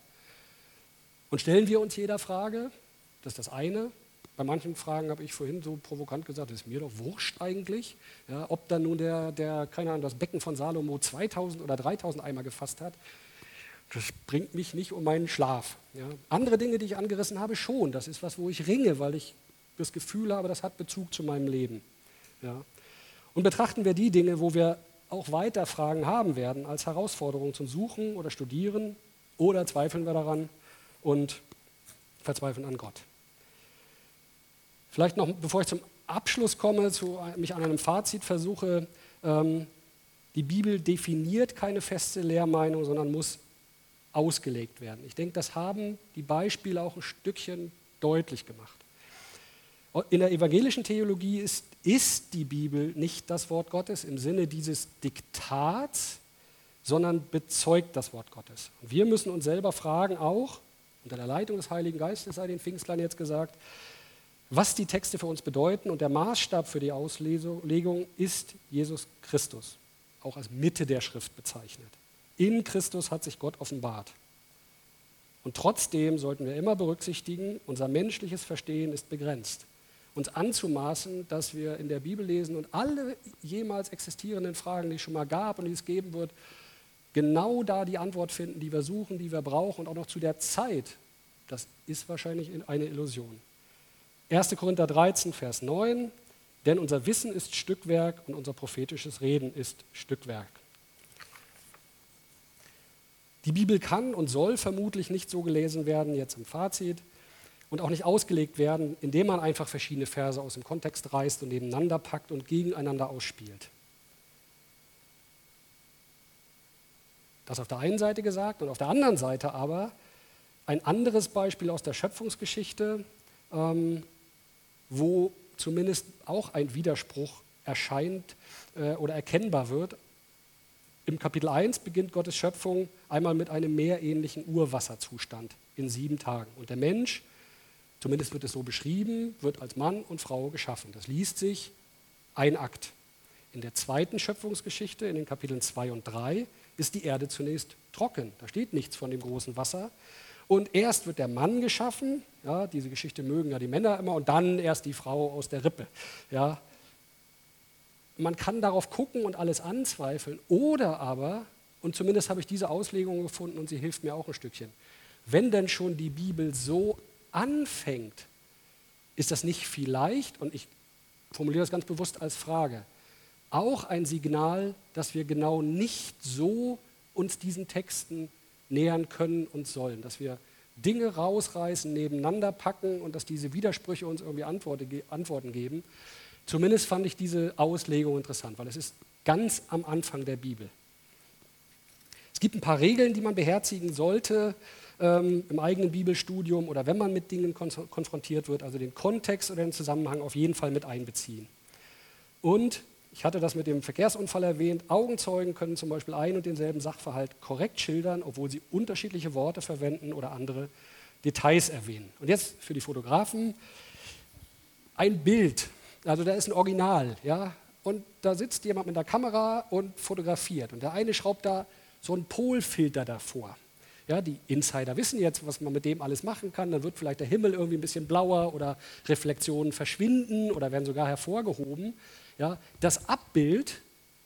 Und stellen wir uns jeder Frage? Das ist das eine. Bei manchen Fragen habe ich vorhin so provokant gesagt, das ist mir doch wurscht eigentlich. Ja, ob dann nun der, der, keine Ahnung, das Becken von Salomo zweitausend oder dreitausend Eimer gefasst hat, das bringt mich nicht um meinen Schlaf. Ja. Andere Dinge, die ich angerissen habe, schon. Das ist was, wo ich ringe, weil ich das Gefühl habe, das hat Bezug zu meinem Leben. Ja. Und betrachten wir die Dinge, wo wir auch weiter Fragen haben werden, als Herausforderung zum Suchen oder Studieren, oder zweifeln wir daran und verzweifeln an Gott. Vielleicht noch, bevor ich zum Abschluss komme, zu, mich an einem Fazit versuche, ähm, die Bibel definiert keine feste Lehrmeinung, sondern muss ausgelegt werden. Ich denke, das haben die Beispiele auch ein Stückchen deutlich gemacht. In der evangelischen Theologie ist, ist die Bibel nicht das Wort Gottes im Sinne dieses Diktats, sondern bezeugt das Wort Gottes. Und wir müssen uns selber fragen, auch unter der Leitung des Heiligen Geistes, sei den Pfingstlern jetzt gesagt, was die Texte für uns bedeuten. Und der Maßstab für die Auslegung ist Jesus Christus, auch als Mitte der Schrift bezeichnet. In Christus hat sich Gott offenbart. Und trotzdem sollten wir immer berücksichtigen, unser menschliches Verstehen ist begrenzt. Uns anzumaßen, dass wir in der Bibel lesen und alle jemals existierenden Fragen, die es schon mal gab und die es geben wird, genau da die Antwort finden, die wir suchen, die wir brauchen und auch noch zu der Zeit, das ist wahrscheinlich eine Illusion. erster Korinther dreizehn, Vers neun, denn unser Wissen ist Stückwerk und unser prophetisches Reden ist Stückwerk. Die Bibel kann und soll vermutlich nicht so gelesen werden, jetzt im Fazit, und auch nicht ausgelegt werden, indem man einfach verschiedene Verse aus dem Kontext reißt und nebeneinander packt und gegeneinander ausspielt. Das auf der einen Seite gesagt und auf der anderen Seite aber ein anderes Beispiel aus der Schöpfungsgeschichte, ähm, wo zumindest auch ein Widerspruch erscheint äh, oder erkennbar wird. Im Kapitel eins beginnt Gottes Schöpfung einmal mit einem meerähnlichen Urwasserzustand in sieben Tagen. Und der Mensch, zumindest wird es so beschrieben, wird als Mann und Frau geschaffen. Das liest sich ein Akt. In der zweiten Schöpfungsgeschichte, in den Kapiteln zwei und drei, ist die Erde zunächst trocken. Da steht nichts von dem großen Wasser. Und erst wird der Mann geschaffen, ja, diese Geschichte mögen ja die Männer immer, und dann erst die Frau aus der Rippe. Ja. man kann darauf gucken und alles anzweifeln. Oder aber, und zumindest habe ich diese Auslegung gefunden und sie hilft mir auch ein Stückchen, wenn denn schon die Bibel so anfängt, ist das nicht vielleicht, und ich formuliere das ganz bewusst als Frage, auch ein Signal, dass wir genau nicht so uns diesen Texten nähern können und sollen, dass wir Dinge rausreißen, nebeneinander packen und dass diese Widersprüche uns irgendwie Antworten geben. Zumindest fand ich diese Auslegung interessant, weil es ist ganz am Anfang der Bibel. Es gibt ein paar Regeln, die man beherzigen sollte ähm, im eigenen Bibelstudium oder wenn man mit Dingen kon- konfrontiert wird, also den Kontext oder den Zusammenhang auf jeden Fall mit einbeziehen. Und ich hatte das mit dem Verkehrsunfall erwähnt, Augenzeugen können zum Beispiel ein und denselben Sachverhalt korrekt schildern, obwohl sie unterschiedliche Worte verwenden oder andere Details erwähnen. Und jetzt für die Fotografen ein Bild, also da ist ein Original, ja, und da sitzt jemand mit der Kamera und fotografiert und der eine schraubt da so einen Polfilter davor. Ja, die Insider wissen jetzt, was man mit dem alles machen kann, dann wird vielleicht der Himmel irgendwie ein bisschen blauer oder Reflexionen verschwinden oder werden sogar hervorgehoben. Ja, das Abbild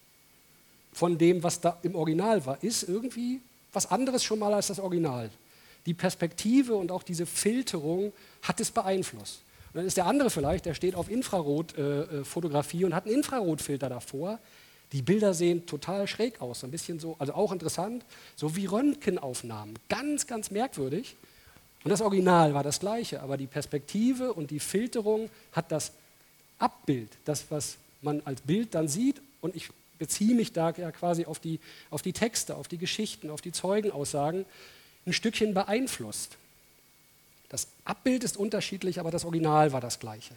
von dem, was da im Original war, ist irgendwie was anderes schon mal als das Original. Die Perspektive und auch diese Filterung hat es beeinflusst. Und dann ist der andere vielleicht, der steht auf Infrarotfotografie äh, und hat einen Infrarotfilter davor. Die Bilder sehen total schräg aus, so ein bisschen so, also auch interessant, so wie Röntgenaufnahmen. Ganz, ganz merkwürdig. Und das Original war das Gleiche, aber die Perspektive und die Filterung hat das Abbild, das, was man als Bild dann sieht, und ich beziehe mich da ja quasi auf die, auf die Texte, auf die Geschichten, auf die Zeugenaussagen, ein Stückchen beeinflusst. Das Abbild ist unterschiedlich, aber das Original war das Gleiche.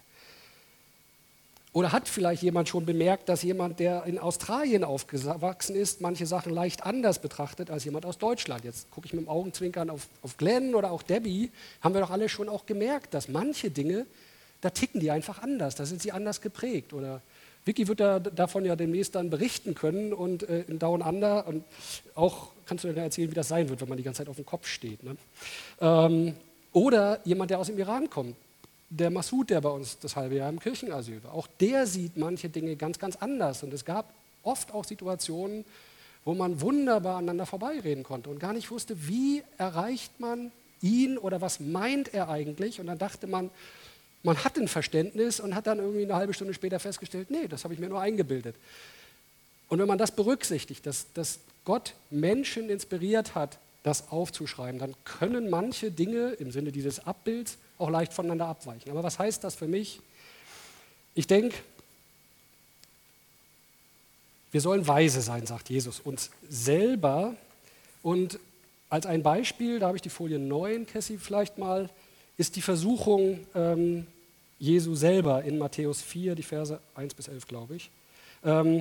Oder hat vielleicht jemand schon bemerkt, dass jemand, der in Australien aufgewachsen ist, manche Sachen leicht anders betrachtet als jemand aus Deutschland? Jetzt gucke ich mit dem Augenzwinkern auf, auf Glenn oder auch Debbie, haben wir doch alle schon auch gemerkt, dass manche Dinge, da ticken die einfach anders, da sind sie anders geprägt. Oder Vicky wird da, davon ja demnächst dann berichten können und äh, in Down Under, und auch kannst du dir erzählen, wie das sein wird, wenn man die ganze Zeit auf dem Kopf steht. Ne? Ähm, oder jemand, der aus dem Iran kommt. Der Massoud, der bei uns das halbe Jahr im Kirchenasyl war, auch der sieht manche Dinge ganz, ganz anders. Und es gab oft auch Situationen, wo man wunderbar aneinander vorbeireden konnte und gar nicht wusste, wie erreicht man ihn oder was meint er eigentlich. Und dann dachte man, man hat ein Verständnis und hat dann irgendwie eine halbe Stunde später festgestellt, nee, das habe ich mir nur eingebildet. Und wenn man das berücksichtigt, dass, dass Gott Menschen inspiriert hat, das aufzuschreiben, dann können manche Dinge im Sinne dieses Abbilds auch leicht voneinander abweichen. Aber was heißt das für mich? Ich denke, wir sollen weise sein, sagt Jesus, uns selber. Und als ein Beispiel, da habe ich die Folie neun, Cassie, vielleicht mal, ist die Versuchung ähm, Jesu selber in Matthäus vier, die Verse eins bis elf, glaube ich. Ähm,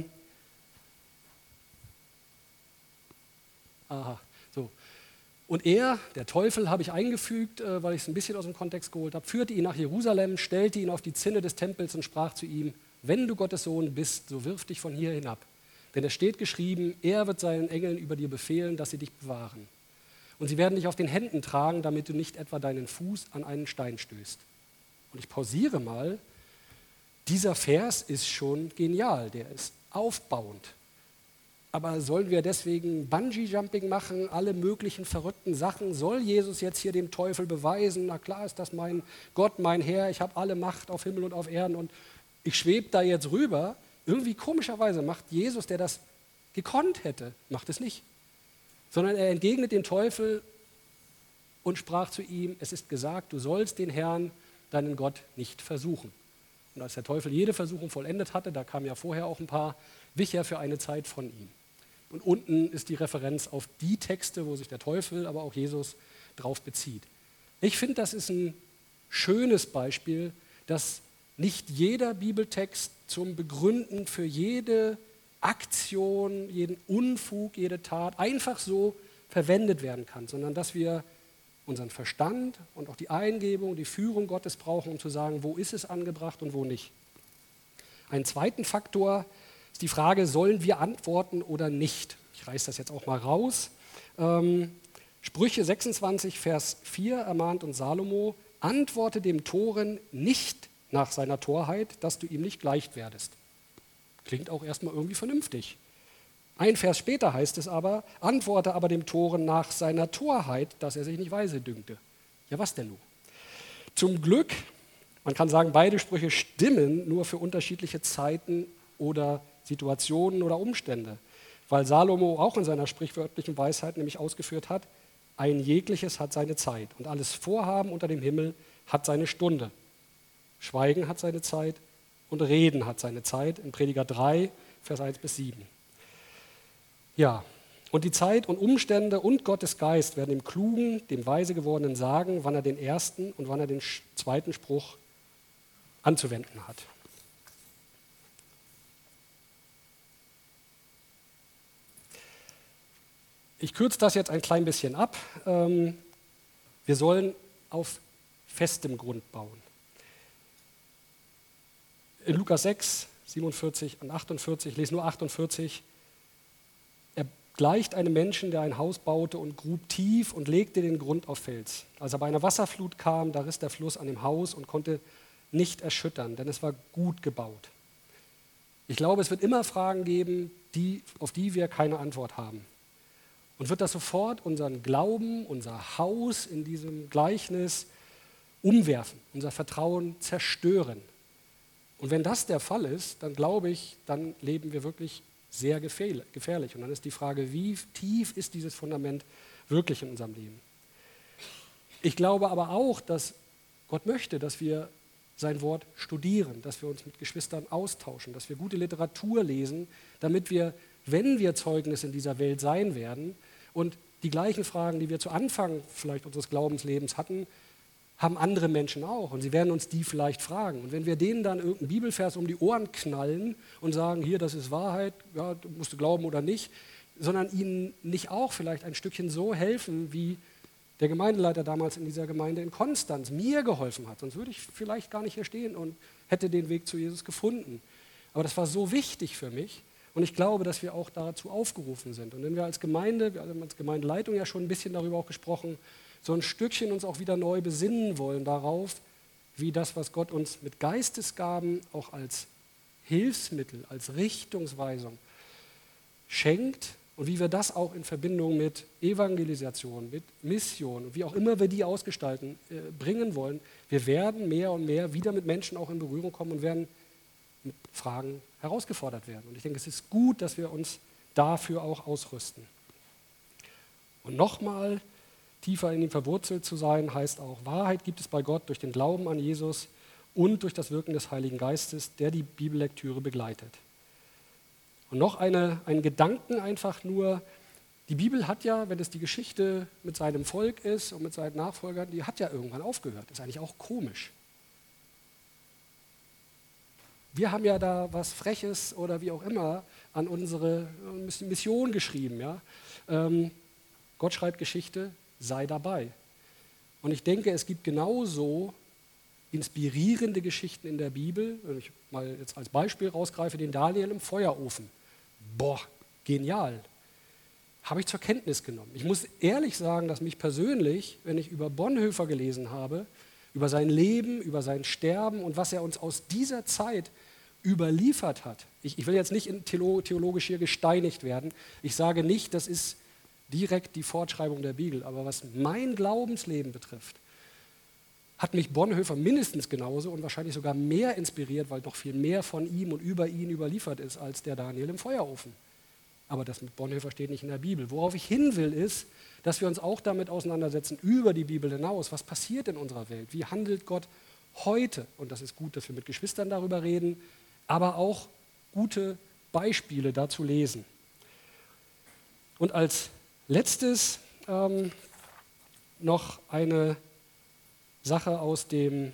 aha, so. Und er, der Teufel, habe ich eingefügt, äh, weil ich es ein bisschen aus dem Kontext geholt habe, führte ihn nach Jerusalem, stellte ihn auf die Zinne des Tempels und sprach zu ihm, wenn du Gottes Sohn bist, so wirf dich von hier hinab. Denn es steht geschrieben, er wird seinen Engeln über dir befehlen, dass sie dich bewahren. Und sie werden dich auf den Händen tragen, damit du nicht etwa deinen Fuß an einen Stein stößt. Und ich pausiere mal, dieser Vers ist schon genial, der ist aufbauend. Aber sollen wir deswegen Bungee-Jumping machen, alle möglichen verrückten Sachen? Soll Jesus jetzt hier dem Teufel beweisen, na klar ist das mein Gott, mein Herr, ich habe alle Macht auf Himmel und auf Erden und ich schwebe da jetzt rüber? Irgendwie komischerweise macht Jesus, der das gekonnt hätte, macht es nicht. Sondern er entgegnet dem Teufel und sprach zu ihm, es ist gesagt, du sollst den Herrn, deinen Gott, nicht versuchen. Und als der Teufel jede Versuchung vollendet hatte, da kamen ja vorher auch ein paar, wich er für eine Zeit von ihm. Und unten ist die Referenz auf die Texte, wo sich der Teufel, aber auch Jesus drauf bezieht. Ich finde, das ist ein schönes Beispiel, dass nicht jeder Bibeltext zum Begründen für jede Aktion, jeden Unfug, jede Tat einfach so verwendet werden kann, sondern dass wir unseren Verstand und auch die Eingebung, die Führung Gottes brauchen, um zu sagen, wo ist es angebracht und wo nicht. Einen zweiten Faktor ist die Frage, sollen wir antworten oder nicht? Ich reiße das jetzt auch mal raus. Ähm, Sprüche sechsundzwanzig, Vers vier ermahnt uns Salomo, antworte dem Toren nicht nach seiner Torheit, dass du ihm nicht gleich werdest. Klingt auch erstmal irgendwie vernünftig. Ein Vers später heißt es aber, antworte aber dem Toren nach seiner Torheit, dass er sich nicht weise dünkte. Ja, was denn nun? Zum Glück, man kann sagen, beide Sprüche stimmen nur für unterschiedliche Zeiten oder Situationen oder Umstände, weil Salomo auch in seiner sprichwörtlichen Weisheit nämlich ausgeführt hat, ein jegliches hat seine Zeit und alles Vorhaben unter dem Himmel hat seine Stunde. Schweigen hat seine Zeit und Reden hat seine Zeit, in Prediger drei, Vers eins bis sieben. Ja, und die Zeit und Umstände und Gottes Geist werden dem Klugen, dem Weise gewordenen sagen, wann er den ersten und wann er den zweiten Spruch anzuwenden hat. Ich kürze das jetzt ein klein bisschen ab. Wir sollen auf festem Grund bauen. In Lukas sechs, siebenundvierzig und achtundvierzig, ich lese nur achtundvierzig, er gleicht einem Menschen, der ein Haus baute und grub tief und legte den Grund auf Fels. Als er bei einer Wasserflut kam, da riss der Fluss an dem Haus und konnte nicht erschüttern, denn es war gut gebaut. Ich glaube, es wird immer Fragen geben, die, auf die wir keine Antwort haben. Und wird das sofort unseren Glauben, unser Haus in diesem Gleichnis umwerfen, unser Vertrauen zerstören. Und wenn das der Fall ist, dann glaube ich, dann leben wir wirklich sehr gefährlich. Und dann ist die Frage, wie tief ist dieses Fundament wirklich in unserem Leben? Ich glaube aber auch, dass Gott möchte, dass wir sein Wort studieren, dass wir uns mit Geschwistern austauschen, dass wir gute Literatur lesen, damit wir, wenn wir Zeugnis in dieser Welt sein werden und die gleichen Fragen, die wir zu Anfang vielleicht unseres Glaubenslebens hatten, haben andere Menschen auch und sie werden uns die vielleicht fragen. Und wenn wir denen dann irgendeinen Bibelvers um die Ohren knallen und sagen, hier, das ist Wahrheit, ja, musst du glauben oder nicht, sondern ihnen nicht auch vielleicht ein Stückchen so helfen, wie der Gemeindeleiter damals in dieser Gemeinde in Konstanz mir geholfen hat. Sonst würde ich vielleicht gar nicht hier stehen und hätte den Weg zu Jesus gefunden. Aber das war so wichtig für mich und ich glaube, dass wir auch dazu aufgerufen sind. Und wenn wir als Gemeinde, wir haben als Gemeindeleitung ja schon ein bisschen darüber auch gesprochen, so ein Stückchen uns auch wieder neu besinnen wollen darauf, wie das, was Gott uns mit Geistesgaben auch als Hilfsmittel, als Richtungsweisung schenkt und wie wir das auch in Verbindung mit Evangelisation, mit Mission, wie auch immer wir die ausgestalten, äh, bringen wollen. Wir werden mehr und mehr wieder mit Menschen auch in Berührung kommen und werden mit Fragen herausgefordert werden. Und ich denke, es ist gut, dass wir uns dafür auch ausrüsten. Und nochmal, tiefer in ihm verwurzelt zu sein, heißt auch, Wahrheit gibt es bei Gott durch den Glauben an Jesus und durch das Wirken des Heiligen Geistes, der die Bibellektüre begleitet. Und noch eine, einen Gedanken einfach nur, die Bibel hat ja, wenn es die Geschichte mit seinem Volk ist und mit seinen Nachfolgern, die hat ja irgendwann aufgehört. Das ist eigentlich auch komisch. Wir haben ja da was Freches oder wie auch immer an unsere Mission geschrieben. Ja? Ähm, Gott schreibt Geschichte, sei dabei. Und ich denke, es gibt genauso inspirierende Geschichten in der Bibel, wenn ich mal jetzt als Beispiel rausgreife, den Daniel im Feuerofen. Boah, genial. Habe ich zur Kenntnis genommen. Ich muss ehrlich sagen, dass mich persönlich, wenn ich über Bonhoeffer gelesen habe, über sein Leben, über sein Sterben und was er uns aus dieser Zeit überliefert hat. Ich, ich will jetzt nicht theologisch hier gesteinigt werden. Ich sage nicht, das ist direkt die Fortschreibung der Bibel, aber was mein Glaubensleben betrifft, hat mich Bonhoeffer mindestens genauso und wahrscheinlich sogar mehr inspiriert, weil doch viel mehr von ihm und über ihn überliefert ist als der Daniel im Feuerofen. Aber das mit Bonhoeffer steht nicht in der Bibel. Worauf ich hin will, ist, dass wir uns auch damit auseinandersetzen, über die Bibel hinaus. Was passiert in unserer Welt? Wie handelt Gott heute? Und das ist gut, dass wir mit Geschwistern darüber reden, aber auch gute Beispiele dazu lesen. Und als letztes ähm, noch eine Sache aus dem,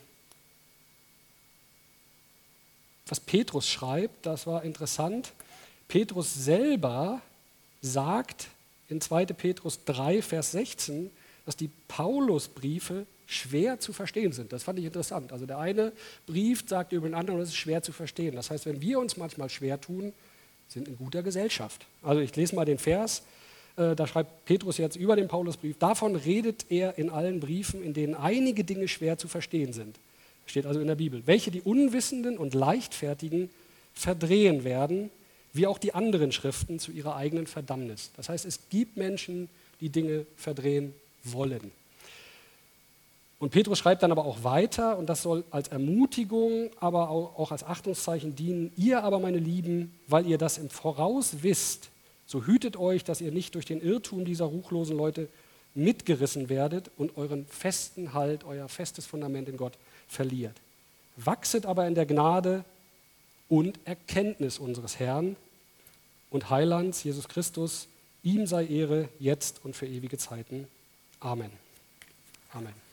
was Petrus schreibt, das war interessant. Petrus selber sagt in zweiter Petrus drei, Vers sechzehn, dass die Paulusbriefe schwer zu verstehen sind. Das fand ich interessant. Also der eine Brief sagt über den anderen, das ist schwer zu verstehen. Das heißt, wenn wir uns manchmal schwer tun, sind in guter Gesellschaft. Also ich lese mal den Vers. Da schreibt Petrus jetzt über den Paulusbrief, davon redet er in allen Briefen, in denen einige Dinge schwer zu verstehen sind. Steht also in der Bibel. Welche die Unwissenden und Leichtfertigen verdrehen werden, wie auch die anderen Schriften zu ihrer eigenen Verdammnis. Das heißt, es gibt Menschen, die Dinge verdrehen wollen. Und Petrus schreibt dann aber auch weiter, und das soll als Ermutigung, aber auch als Achtungszeichen dienen. Ihr aber, meine Lieben, weil ihr das im Voraus wisst, so hütet euch, dass ihr nicht durch den Irrtum dieser ruchlosen Leute mitgerissen werdet und euren festen Halt, euer festes Fundament in Gott verliert. Wachset aber in der Gnade und Erkenntnis unseres Herrn und Heilands, Jesus Christus. Ihm sei Ehre, jetzt und für ewige Zeiten. Amen. Amen.